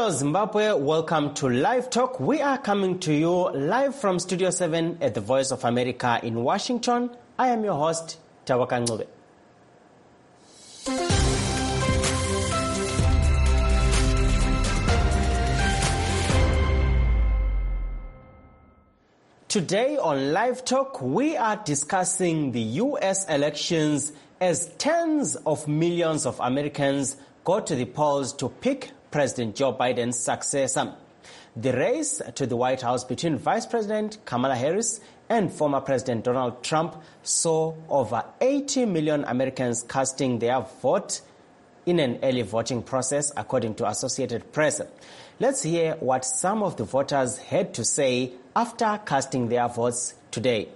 Hello Zimbabwe, welcome to Live Talk. We are coming to you live from Studio 7 at the Voice of America in Washington. I am your host, Tawaka Ngube. Today on Live Talk, we are discussing the U.S. elections as tens of millions of Americans go to the polls to pick President Joe Biden's successor. The race to the White House between Vice President Kamala Harris and former President Donald Trump saw over 80 million Americans casting their vote in an early voting process, according to Associated Press. Let's hear what some of the voters had to say after casting their votes today.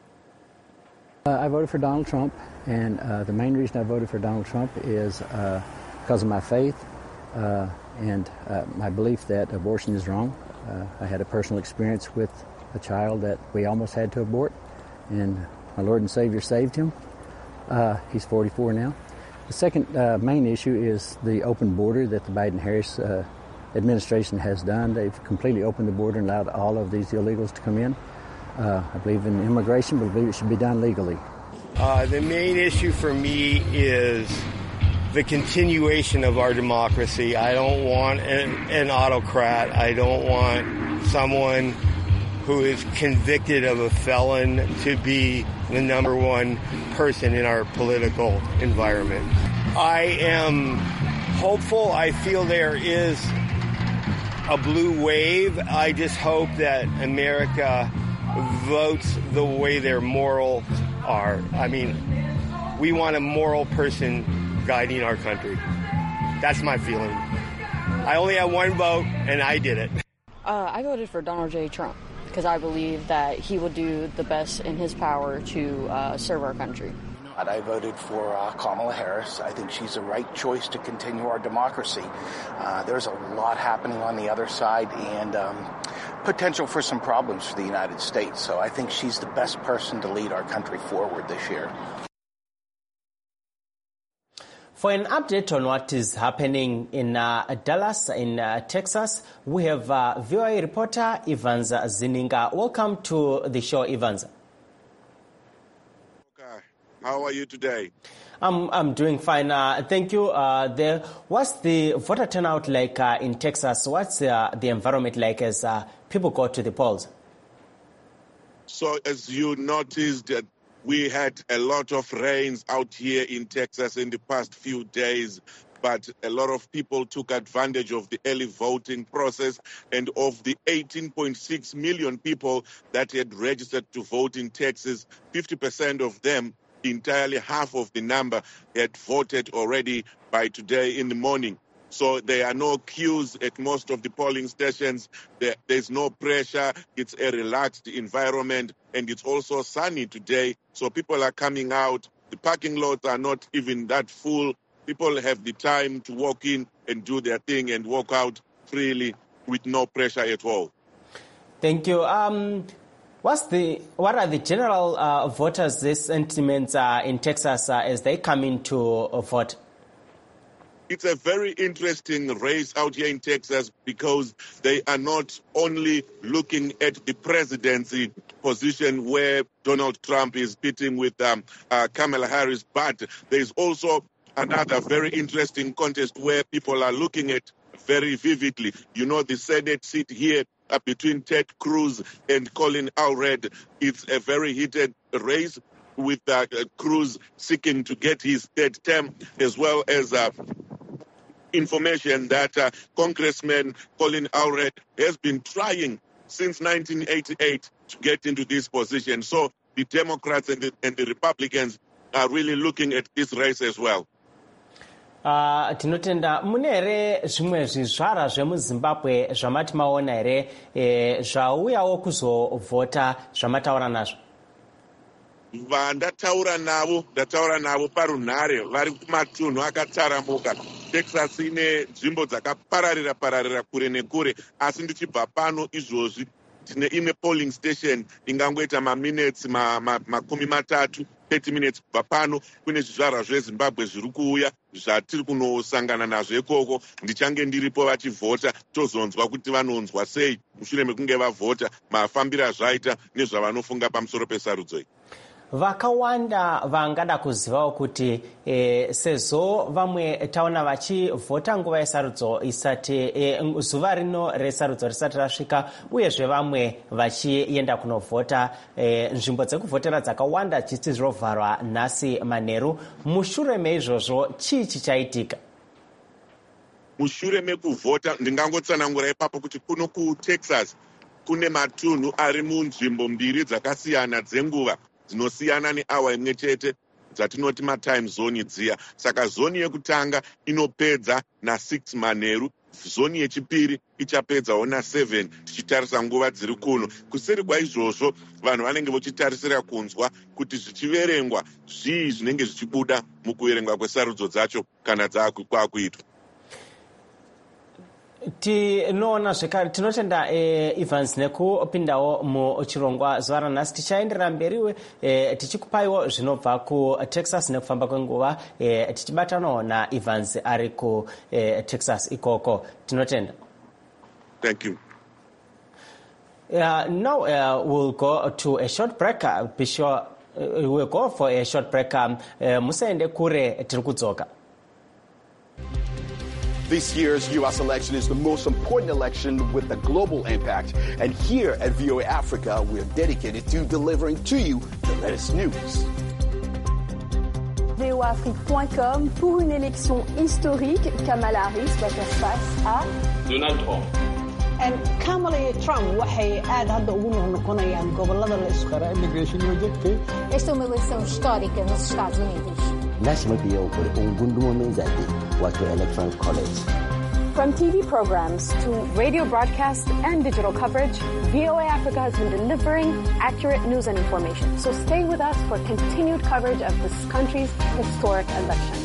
I voted for Donald Trump, and the main reason I voted for Donald Trump is because of my faith and my belief that abortion is wrong. I had a personal experience with a child that we almost had to abort, and my Lord and Savior saved him. He's 44 now. The second main issue is the open border that the Biden-Harris administration has done. They've completely opened the border and allowed all of these illegals to come in. I believe in immigration, but I believe it should be done legally. The main issue for me is the continuation of our democracy. I don't want an autocrat. I don't want someone who is convicted of a felon to be the number one person in our political environment. I am hopeful. I feel there is a blue wave. I just hope that America votes the way their morals are. I mean, we want a moral person guiding our country. That's my feeling. I only have one vote, and I did it. I voted for Donald J. Trump because I believe that he will do the best in his power to serve our country. I voted for Kamala Harris. I think she's the right choice to continue our democracy. There's a lot happening on the other side and potential for some problems for the United States. So I think she's the best person to lead our country forward this year. For an update on what is happening in Dallas, in Texas, we have VOA reporter Evans Zininga. Welcome to the show, Evans. Okay. How are you today? I'm doing fine. Thank you. What's the voter turnout like in Texas? What's the environment like as people go to the polls? So as you noticed, we had a lot of rains out here in Texas in the past few days, but a lot of people took advantage of the early voting process, and of the 18.6 million people that had registered to vote in Texas, 50% of them, entirely half of the number, had voted already by today in the morning. So there are no queues at most of the polling stations. There's no pressure. It's a relaxed environment, and it's also sunny today. So people are coming out. The parking lots are not even that full. People have the time to walk in and do their thing and walk out freely with no pressure at all. Thank you. What are the general voters' sentiments in Texas as they come in to vote? It's a very interesting race out here in Texas because they are not only looking at the presidency position where Donald Trump is pitting with Kamala Harris, but there's also another very interesting contest where people are looking at very vividly. You know, the Senate seat here between Ted Cruz and Colin Allred. It's a very heated race with Cruz seeking to get his third term, as well as information that Congressman Colin Allred has been trying since 1988 to get into this position. So the Democrats and the Republicans are really looking at this race as well. Tinotenda mune here zvimwe zvizvara zvemuZimbabwe zvamati maona here zvauyawo kuzovhota zvamataura nazvo? Ndataura navo parunhare vari kumatunhu akataramuka. Texas ine nzvimbo dzakapararira kure nekure, asi ndichibva pano izvozvi tine imwe polling station ingangoita maminutes makumi matatu 30 minutes kubva pano kune zvizvarwa zvezimbabwe zviri kuuya zvatiri kunosangana nazvo ikoko. Ndichange ndiripo vachivhota, tozonzwa kuti vanonzwa sei mushure mekunge vavhota, mafambiro azvaita nezvavanofunga pamusoro pesarudzo iyi. Vakawanda vangada kuzivawo kuti sezvo vamwe taona vachivhota nguva yesarudzo isati zuva rino resarudzo risati rasvika, uyezve vamwe vachienda kunovhota, nzvimbo dzekuvhotera dzakawanda dzichiti zvinovharwa nhasi manheru. Mushure meizvozvo chii chichaitika? Mushure mekuvhota, ndingangotsanangura ipapo kuti kuno kuTexas kune matunhu ari munzvimbo mbiri dzakasiyana dzenguva dzinosiyana neawa imwe chete dzatinoti matime zone dziya. Saka zoni yekutanga inopedza na6 manheru, zoni yechipiri ichapedzawo na7 tichitarisa nguva dziri kuno. Kuseri kwaizvozvo vanhu vanenge vachitarisira kunzwa kuti zvichiverengwa zvii zvinenge zvichibuda mukuverengwa kwesarudzo dzacho kana dzaakuitwa. Tinoona zvekare, tinotenda Evans nekupindawo muchirongwa zuva ranhasi. Tichaenderera mberiwe tichikupaiwo zvinobva kuTexas nekufamba kwenguva, tichibatanawo naEvans ari kuTexas ikoko. Tinotenda. Thank you. Now we'll go to a short break. Be sure we'll go for a short break. Musaende kure, tiri kudzoka. This year's U.S. election is the most important election with a global impact. And here at VOA Africa, we're dedicated to delivering to you the latest news. voaafrique.com pour une élection historique. Kamala Harris va faire face à Donald Trump. Kamala Trump waxay aad hadda ugu noqonayaan gobolada la isku xiro immigration project. Esta é uma eleição histórica nos Estados Unidos. Nashi mafi yawan ƙuri'un gundumomin zaɓe, wato Electoral College. From TV programs to radio broadcasts and digital coverage, VOA Africa has been delivering accurate news and information. So stay with us for continued coverage of this country's historic election.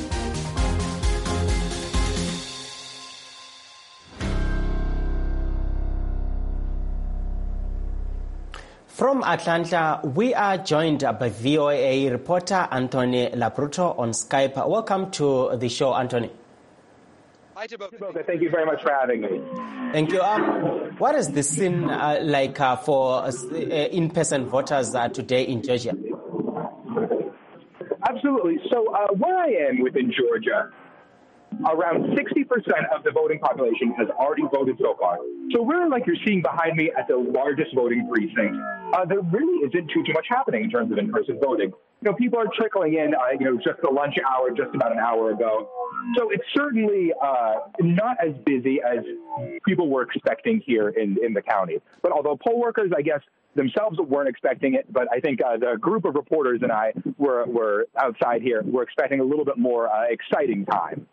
From Atlanta, we are joined by VOA reporter Anthony Labruto on Skype. Welcome to the show, Anthony. Hi, Tiboka. Thank you very much for having me. Thank you. What is the scene like for in-person voters today in Georgia? Absolutely. So where I am within Georgia, around 60% of the voting population has already voted so far. So really, like you're seeing behind me at the largest voting precinct, there really isn't too much happening in terms of in-person voting. People are trickling in, just the lunch hour, just about an hour ago. So it's certainly not as busy as people were expecting here in the county. But although poll workers, I guess, themselves weren't expecting it, but I think the group of reporters and I were outside here. We're expecting a little bit more exciting time.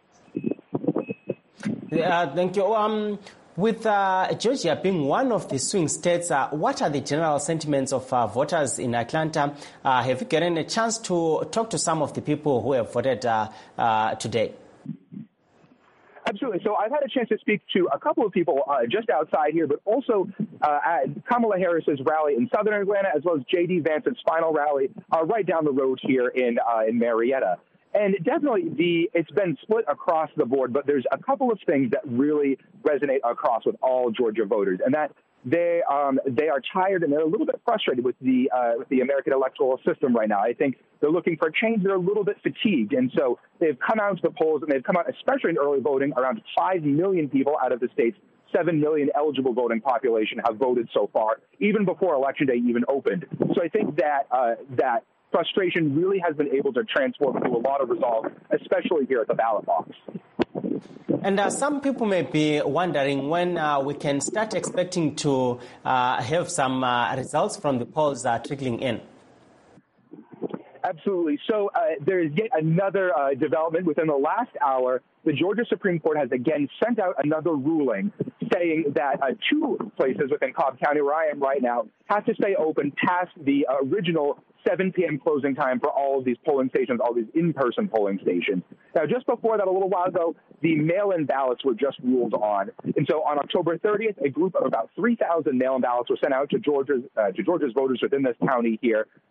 Thank you. With Georgia being one of the swing states, what are the general sentiments of voters in Atlanta? Have you gotten a chance to talk to some of the people who have voted today? Absolutely. So I've had a chance to speak to a couple of people just outside here, but also at Kamala Harris's rally in southern Atlanta, as well as J.D. Vance's final rally right down the road here in Marietta. And definitely it's been split across the board, but there's a couple of things that really resonate across with all Georgia voters, and that they are tired and they're a little bit frustrated with the American electoral system right now. I think they're looking for change. They're a little bit fatigued, and so they've come out to the polls, and they've come out, especially in early voting. Around 5 million people out of the state's 7 million eligible voting population have voted so far, even before Election Day even opened. So I think that frustration really has been able to transform into a lot of resolve, especially here at the ballot box. And some people may be wondering when we can start expecting to have some results from the polls trickling in. Absolutely. So there is yet another development within the last hour. The Georgia Supreme Court has again sent out another ruling saying that 2 places within Cobb County, where I am right now, have to stay open past the original 7 p.m. closing time for all of these polling stations, all these in-person polling stations. Now, just before that, a little while ago, the mail-in ballots were just ruled on. And so on October 30th, a group of about 3,000 mail-in ballots were sent out to Georgia's voters within this county here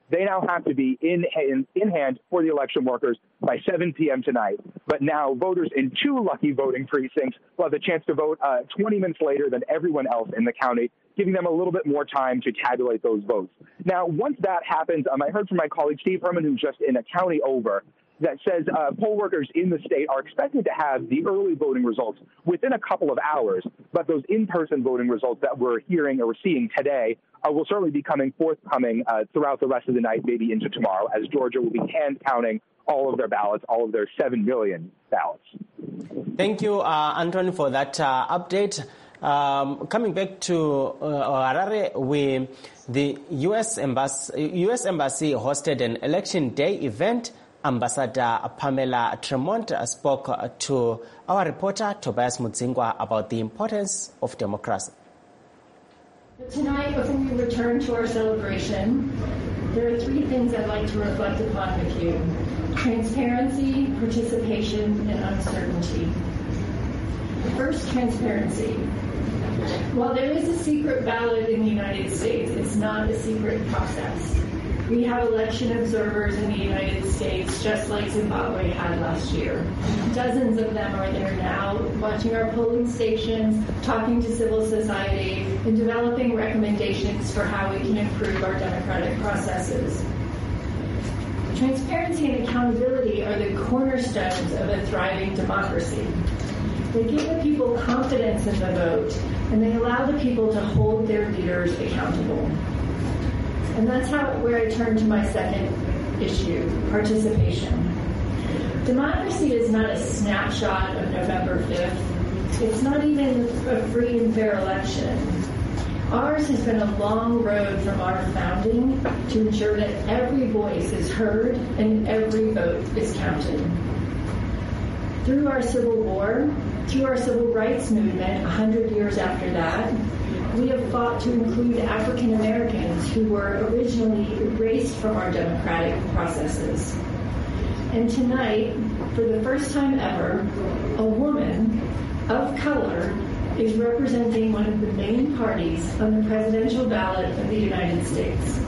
They now have to be in hand for the election workers by 7 p.m. tonight. But now voters in 2 lucky voting precincts will have the chance to vote 20 minutes later than everyone else in the county, giving them a little bit more time to tabulate those votes. Now, once that happens, I heard from my colleague Steve Herman, who's just in a county over, that says poll workers in the state are expected to have the early voting results within a couple of hours, but those in-person voting results that we're hearing or we're seeing today will certainly be forthcoming throughout the rest of the night, maybe into tomorrow, as Georgia will be hand-counting all of their ballots, all of their 7 million ballots. Thank you, Anthony, for that update. Coming back to Harare, the U.S. Embassy hosted an Election Day event. Ambassador Pamela Tremont spoke to our reporter Tobias Mudzingwa about the importance of democracy. Tonight, before we return to our celebration, there are 3 things I'd like to reflect upon with you: transparency, participation, and uncertainty. First, transparency. While there is a secret ballot in the United States, it's not a secret process. We have election observers in the United States, just like Zimbabwe had last year. Dozens of them are there now, watching our polling stations, talking to civil society, and developing recommendations for how we can improve our democratic processes. Transparency and accountability are the cornerstones of a thriving democracy. They give the people confidence in the vote, and they allow the people to hold their leaders accountable. And that's where I turn to my second issue, participation. Democracy is not a snapshot of November 5th. It's not even a free and fair election. Ours has been a long road from our founding to ensure that every voice is heard and every vote is counted. Through our Civil War, through our Civil Rights Movement 100 years after that, we have fought to include African Americans who were originally erased from our democratic processes. And tonight, for the first time ever, a woman of color is representing one of the main parties on the presidential ballot of the United States.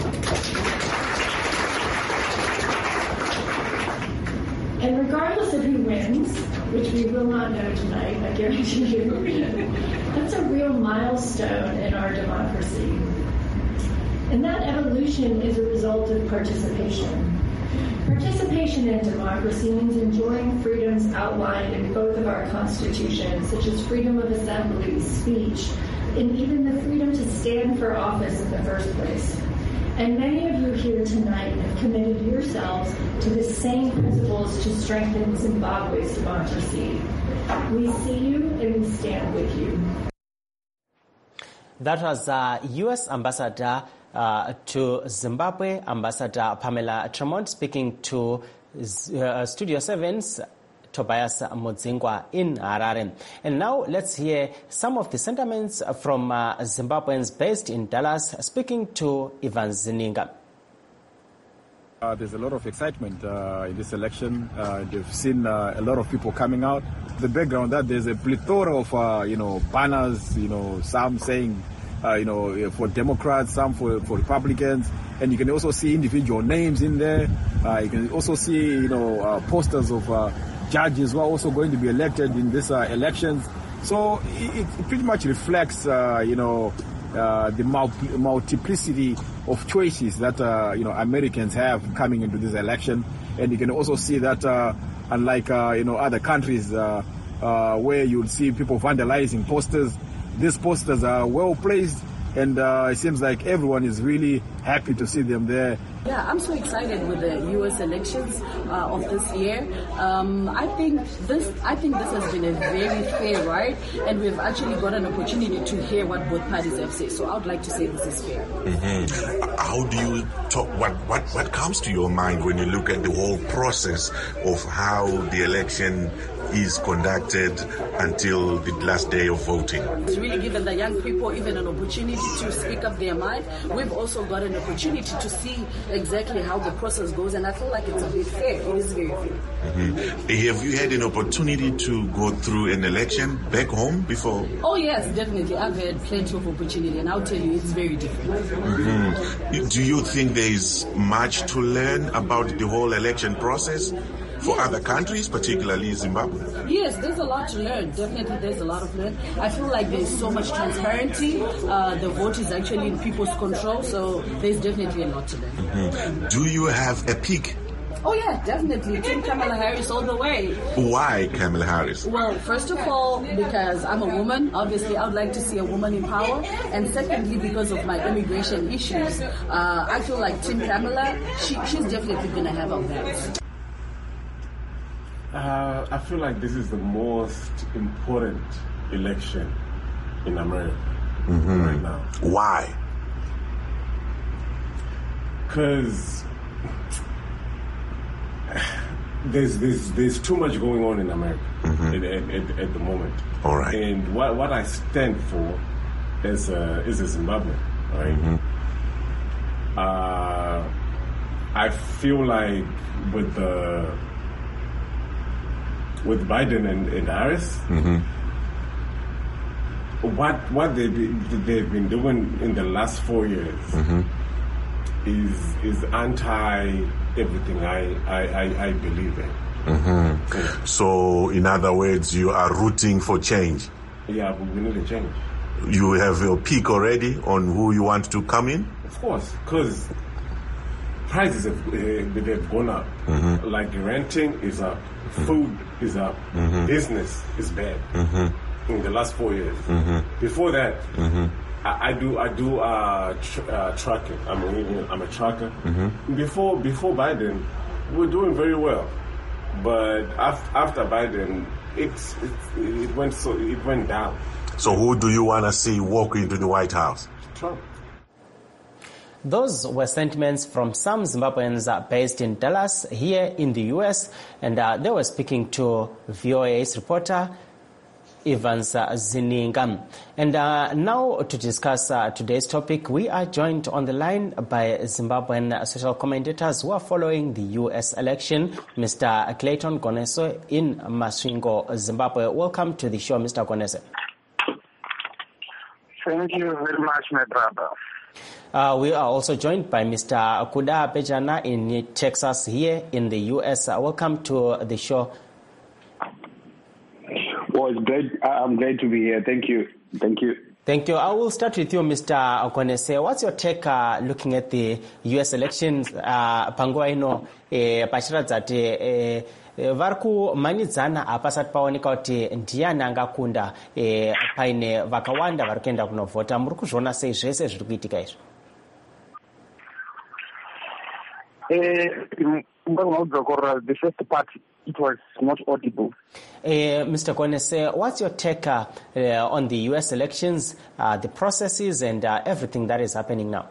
And regardless of who wins, which we will not know tonight, I guarantee you, that's a real milestone in our democracy. And that evolution is a result of participation. Participation in democracy means enjoying freedoms outlined in both of our constitutions, such as freedom of assembly, speech, and even the freedom to stand for office in the first place. And many of you here tonight have committed yourselves to the same principles to strengthen Zimbabwe's democracy. We see you and we stand with you. That was U.S. Ambassador to Zimbabwe, Ambassador Pamela Tremont, speaking to Studio 7's Tobias Mudzingwa in Harare. And now let's hear some of the sentiments from Zimbabweans based in Dallas, speaking to Ivan Zininga. There's a lot of excitement in this election. They've seen a lot of people coming out. The background that there's a plethora of banners, some saying for Democrats, some for Republicans, and you can also see individual names in there. You can also see posters of judges who are also going to be elected in this elections. So it pretty much reflects the multiplicity of choices that Americans have coming into this election. And you can also see that unlike other countries where you'll see people vandalizing posters, these posters are well placed, and it seems like everyone is really happy to see them there. Yeah, I'm so excited with the U.S. elections of this year. I think this has been a very fair ride, and we've actually got an opportunity to hear what both parties have said. So I would like to say this is fair. Mm-hmm. How do you talk? What comes to your mind when you look at the whole process of how the election is conducted until the last day of voting? It's really given the young people even an opportunity to speak up their mind. We've also got an opportunity to see exactly how the process goes, and I feel like it's a bit fair. It is very fair. Have you had an opportunity to go through an election back home before? Oh yes, definitely. I've had plenty of opportunity, and I'll tell you, it's very different. Do you think there is much to learn about the whole election process for other countries, particularly Zimbabwe? Yes, there's a lot to learn. Definitely, there's a lot of learn. I feel like there's so much transparency. The vote is actually in people's control, so there's definitely a lot to learn. Do you have a pick? Oh yeah, definitely. Team Kamala Harris all the way. Why Kamala Harris? Well, first of all, because I'm a woman. Obviously, I would like to see a woman in power. And secondly, because of my immigration issues, I feel like Team Kamala, she's definitely going to have our backs. I feel like this is the most important election in America right now. Why? Because there's too much going on in America at the moment. All right. And what I stand for is a Zimbabwean, right? I feel like with Biden and Harris, what they've been doing in the last 4 years is anti everything I believe in. So, in other words, you are rooting for change. Yeah, we need a change. You have your pick already on who you want to come in? Of course, because prices have gone up. Like renting is up, food is up, business is bad in the last 4 years. Before that, I do trucking. I'm a trucker. Before Biden, we're doing very well, but after Biden, it went down. So who do you want to see walk into the White House? Trump. Those were sentiments from some Zimbabweans based in Dallas, here in the U.S., and they were speaking to VOA's reporter, Evans Zininga. And now to discuss today's topic, we are joined on the line by Zimbabwean social commentators who are following the U.S. election, Mr. Clayton Goneso in Masvingo, Zimbabwe. Welcome to the show, Mr. Goneso. Thank you very much, my brother. We are also joined by Mr. Kuda Pejana in Texas, here in the U.S. Welcome to the show. Well, it's great. I'm glad to be here. Thank you. Thank you. I will start with you, Mr. Konese. What's your take looking at the U.S. elections? Panguva ino pachiratidza kuti vari kumhanyidzana hapasati paoneka kuti ndiani angakunda paine vakawanda vari kuenda kunovhota. Muri kuzviona sei zvese zviri kuitika izvi? The first part, it was not audible. Mr. Konese, what's your take on the U.S. elections, the processes and everything that is happening now?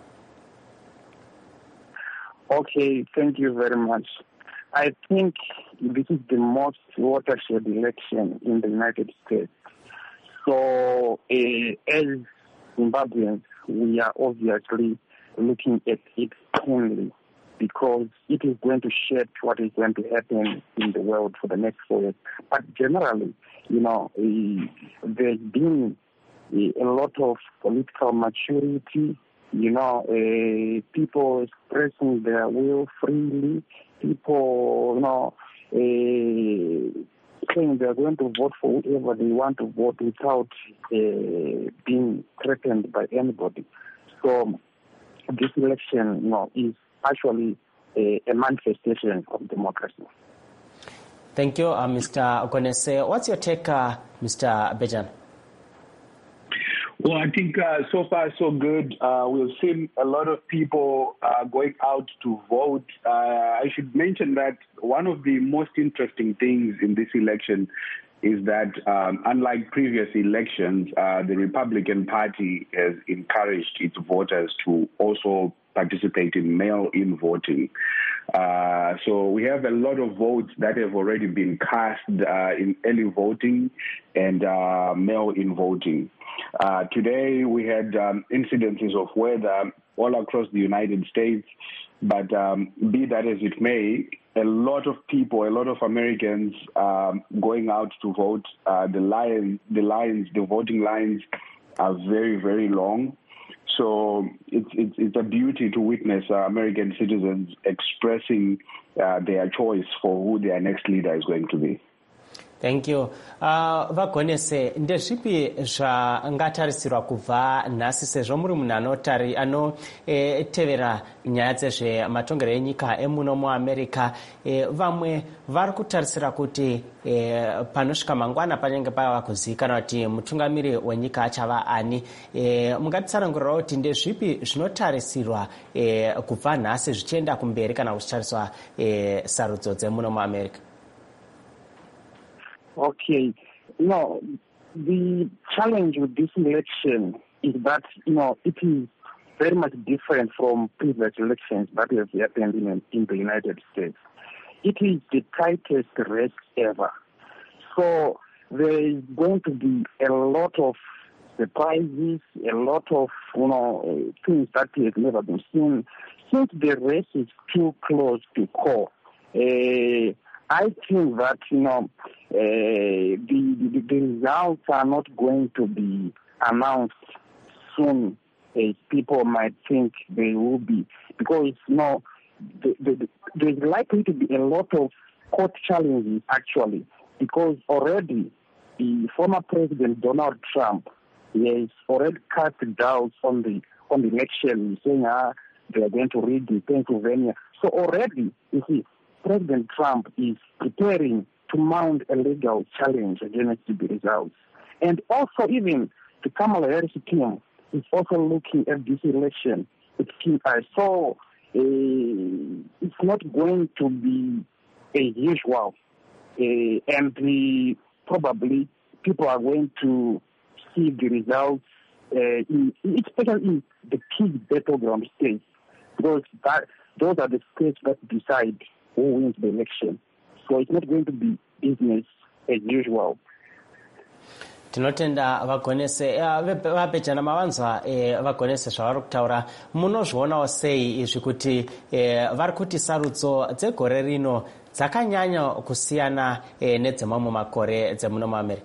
Okay, thank you very much. I think this is the most watershed election in the United States. So, as Zimbabweans, we are obviously looking at it keenly, because it is going to shape what is going to happen in the world for the next 4 years. But generally, there's been a lot of political maturity, people expressing their will freely, people, saying they're going to vote for whoever they want to vote without being threatened by anybody. So this election, is actually a manifestation of democracy. Thank you, Mr. Konese. What's your take, Mr. Bejan? Well, I think so far so good. We've seen a lot of people going out to vote. I should mention that one of the most interesting things in this election is that unlike previous elections, the Republican Party has encouraged its voters to also participate in mail-in voting. So we have a lot of votes that have already been cast in early voting and mail-in voting. Today we had incidences of weather all across the United States. But be that as it may, a lot of people, a lot of Americans going out to vote. The voting lines are very, very long. So it's a beauty to witness American citizens expressing their choice for who their next leader is going to be. Thank you. Vagonese, ndezvipi zvangatarisirwa kubva nhasi sezvo muri munhu anotevera nyaya dzezvematongero enyika emuno muamerica? Vamwe vari kutarisira kuti panosvika mangwana panenge pava kuzivikanwa kuti mutungamiri wenyika achava ani. Mungatitsanangurirawo kuti ndezvipi zvinotarisirwa kubva nhasi zvichienda kumberi kana kuchitariswa sarudzo dzemuno muamerica? Okay, the challenge with this election is that, it is very much different from previous elections that have happened in the United States. It is the tightest race ever. So there is going to be a lot of surprises, a lot of, things that have never been seen. Since the race is too close to call, I think that, the results are not going to be announced soon as people might think they will be. Because, there's likely to be a lot of court challenges, actually. Because already the former President Donald Trump has already cast doubts on the election, saying they are going to rig in Pennsylvania. So already, you see, President Trump is preparing to mount a legal challenge against the results. And also even the Kamala Harris team is also looking at this election with keen eyes. So it's not going to be as usual. And probably people are going to see the results, especially in the key battleground states, because those are the states that decide who wins the election. So it's not going to be business as usual. Tinotenda Vagonese. Vapejana mavanzwa Vagonese zvavari kutaura. Munozvionawo sei izvi kuti vari kuti sarudzo dzegore rino dzakanyanya kusiyana nedzemamwe makore dzemuno muAmerica?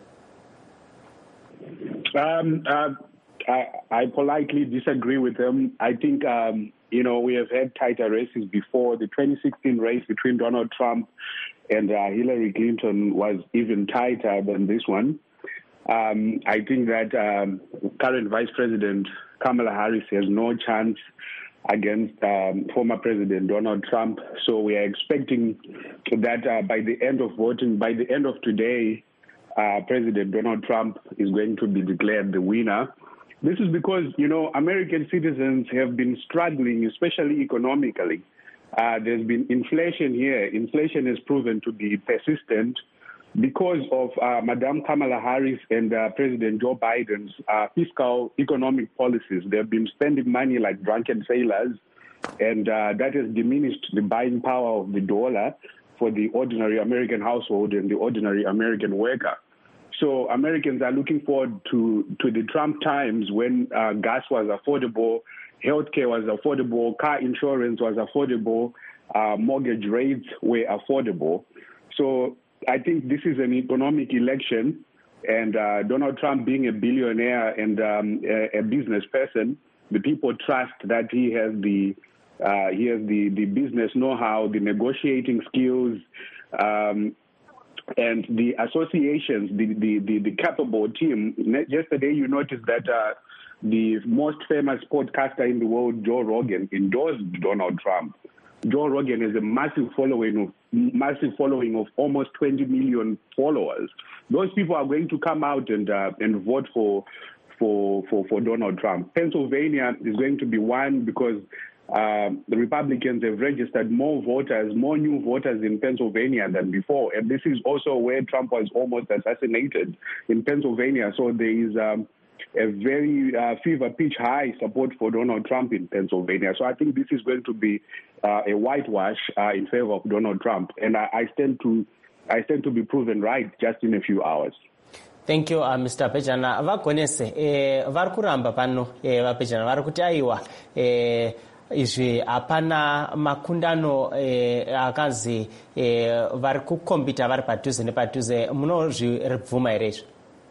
I politely disagree with them. I think, we have had tighter races before. The 2016 race between Donald Trump and Hillary Clinton was even tighter than this one. I think that current Vice President Kamala Harris has no chance against former President Donald Trump. So we are expecting that by the end of voting, by the end of today, President Donald Trump is going to be declared the winner. This is because, American citizens have been struggling, especially economically. There's been inflation here. Inflation has proven to be persistent because of Madame Kamala Harris and President Joe Biden's fiscal economic policies. They've been spending money like drunken sailors, and that has diminished the buying power of the dollar for the ordinary American household and the ordinary American worker. So Americans are looking forward to the Trump times when gas was affordable, healthcare was affordable, car insurance was affordable, mortgage rates were affordable. So I think this is an economic election, and Donald Trump being a billionaire and a business person, the people trust that he has the business know-how, the negotiating skills, and the associations, the capable team. Yesterday, you noticed that the most famous podcaster in the world, Joe Rogan, endorsed Donald Trump. Joe Rogan has a massive following of almost 20 million followers. Those people are going to come out and vote for Donald Trump. Pennsylvania is going to be one because the Republicans have registered more new voters in Pennsylvania than before. And this is also where Trump was almost assassinated, in Pennsylvania. So there is a very fever pitch high support for Donald Trump in Pennsylvania. So I think this is going to be a whitewash in favor of Donald Trump. And I stand to be proven right just in a few hours. Thank you, Mr. Pejana. Vagonese, vari kuramba pano, vapejana vari kuti aiwa izvi hapana makundano akazi vari kukombita vari padhuze nepadhuze, munozviribvuma here izvi?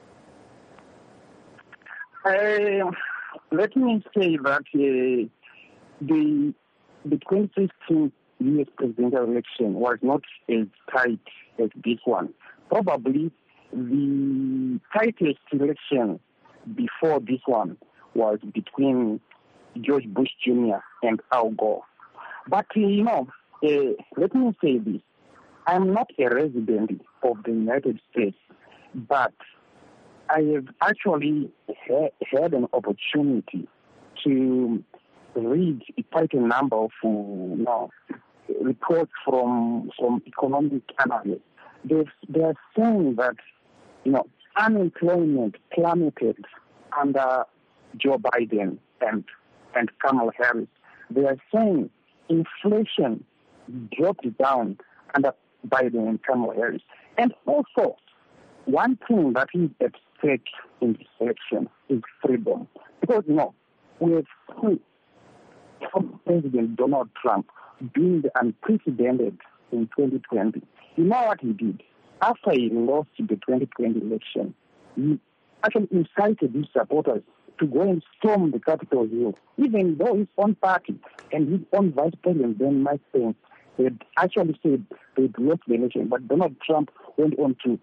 Let me say that the 2016 U.S. presidential election was not as tight as this one. Probably the tightest election before this one was between George Bush Jr. and Al Gore. But, let me say this. I'm not a resident of the United States, but I have actually had an opportunity to read quite a number of reports from economic analysts. They are saying that unemployment plummeted under Joe Biden and Kamala Harris. They are saying inflation dropped down under Biden and Kamala Harris. And also, one thing that is at stake in this election is freedom. Because, we have seen President Donald Trump doing the unprecedented in 2020. You know what he did? After he lost the 2020 election, he actually incited his supporters to go and storm the Capitol Hill, even though his own party and his own vice president, then Mike Pence, had actually said they'd lost the election. But Donald Trump went on to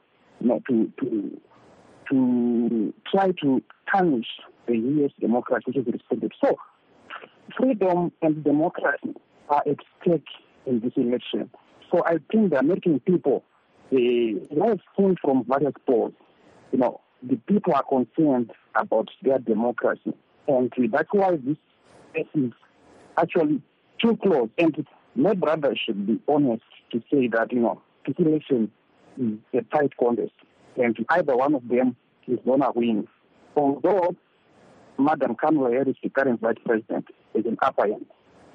try to tarnish the U.S. democracy, which is respected. So, freedom and democracy are at stake in this election. So I think the American people, they have seen from various polls, the people are concerned about their democracy. And that's why this is actually too close. And my brother should be honest to say that, this election is a tight contest. And either one of them is going to win. Although Madam Kamala Harris, the current vice president, is an upper end.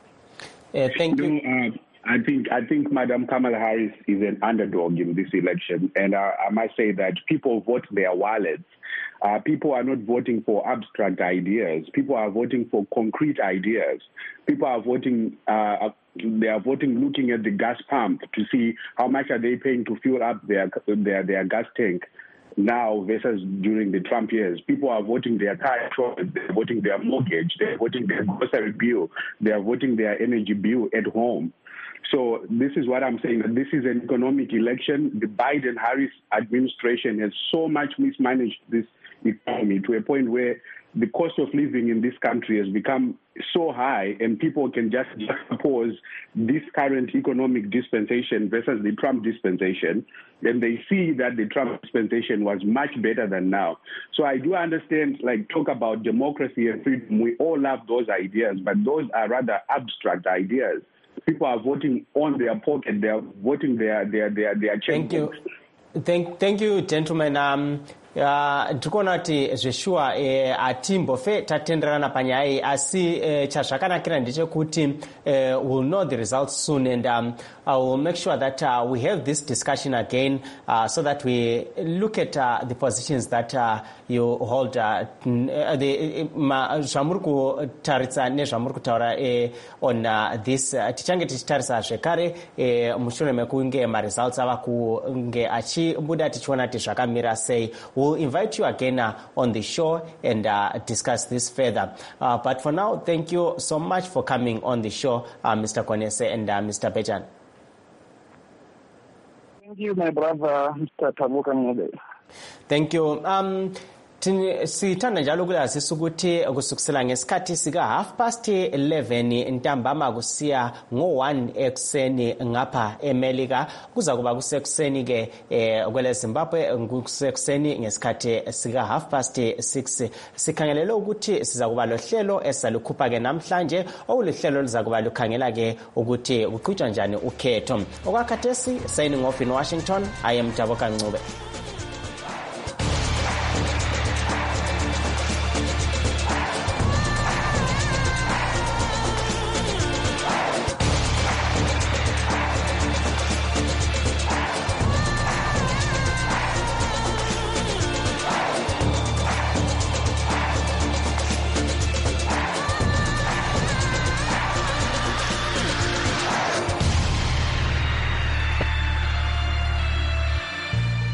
Thank you. I think Madam Kamala Harris is an underdog in this election, and I must say that people vote their wallets. People are not voting for abstract ideas. People are voting for concrete ideas. People are voting. They are voting looking at the gas pump to see how much are they paying to fuel up their gas tank now versus during the Trump years. People are voting their car insurance, they're voting their mortgage, they're voting their grocery bill, they're voting their energy bill at home. So this is what I'm saying. This is an economic election. The Biden-Harris administration has so much mismanaged this economy to a point where the cost of living in this country has become so high, and people can just oppose this current economic dispensation versus the Trump dispensation, and they see that the Trump dispensation was much better than now. So I do understand, talk about democracy and freedom. We all love those ideas, but those are rather abstract ideas. People are voting on their pocket. They are voting their checkbooks. Thank you, gentlemen. Ndikuona kuti zveshuwa hatimbofe tatenderana panyaya asi chazvakanakira ndechekuti we'll know the results soon, and I will make sure that we have this discussion again so that we look at the positions that you hold. Zvamuri kutaritsa nezvamuri kutaura on this tichange tichitarisa zvekare mushure mekunge results ava kunge achibuda tichiona kuti zvakamira sei. We'll invite you again on the show and discuss this further. But for now, thank you so much for coming on the show, Mr. Konese and Mr. Bejan. Thank you, my brother, Mr. Tabuka Ngebe. Thank you. Sithanda njalo kulazisa ukuthi kusukisela ngesikhathi sika 11:30 ntambama kusiya ngo1 ekseni ngapha eMelika kuza kuba kusekuseni ke kwele Zimbabwe kusekuseni ngesikhathi sika 6:30 sikhangelele ukuthi siza kuba lohlelo esalukhupha ke namhlanje okulihlelo liza kuba lukhangela ke ukuthi kuqhutshwa njani ukhetho okwakhathesi signing off in Washington. I am Taboka Ncube.